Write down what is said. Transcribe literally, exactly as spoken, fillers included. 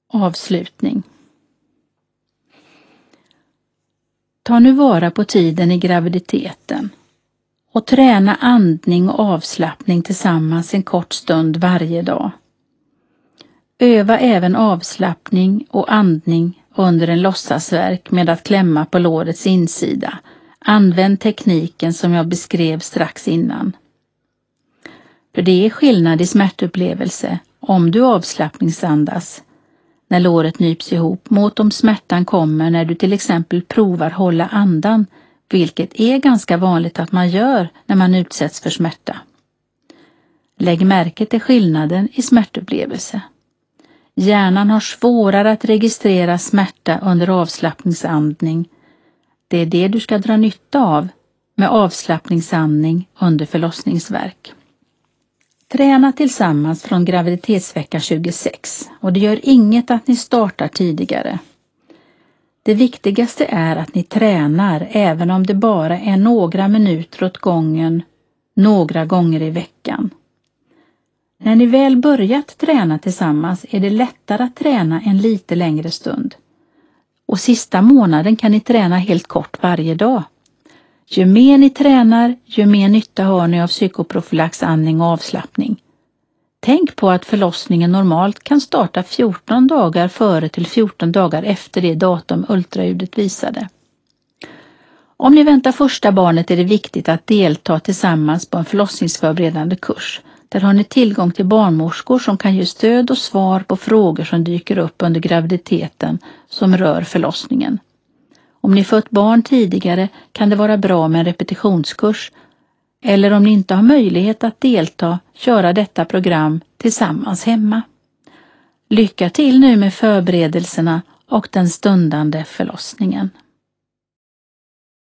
Avslutning. Ta nu vara på tiden i graviditeten och träna andning och avslappning tillsammans en kort stund varje dag. Öva även avslappning och andning under en låtsasvärk med att klämma på lårets insida. Använd tekniken som jag beskrev strax innan. För det är skillnad i smärtupplevelse om du avslappningsandas när låret nyps ihop mot om smärtan kommer när du till exempel provar hålla andan, vilket är ganska vanligt att man gör när man utsätts för smärta. Lägg märke till skillnaden i smärtupplevelse. Hjärnan har svårare att registrera smärta under avslappningsandning. Det är det du ska dra nytta av med avslappningsandning under förlossningsvärk. Träna tillsammans från graviditetsvecka tjugosex och det gör inget att ni startar tidigare. Det viktigaste är att ni tränar även om det bara är några minuter åt gången, några gånger i veckan. När ni väl börjat träna tillsammans är det lättare att träna en lite längre stund. Och sista månaden kan ni träna helt kort varje dag. Ju mer ni tränar, ju mer nytta har ni av psykoprofylax, andning och avslappning. Tänk på att förlossningen normalt kan starta fjorton dagar före till fjorton dagar efter det datum ultraljudet visade. Om ni väntar första barnet är det viktigt att delta tillsammans på en förlossningsförberedande kurs. Där har ni tillgång till barnmorskor som kan ge stöd och svar på frågor som dyker upp under graviditeten som rör förlossningen. Om ni fött barn tidigare kan det vara bra med en repetitionskurs, eller om ni inte har möjlighet att delta, köra detta program tillsammans hemma. Lycka till nu med förberedelserna och den stundande förlossningen.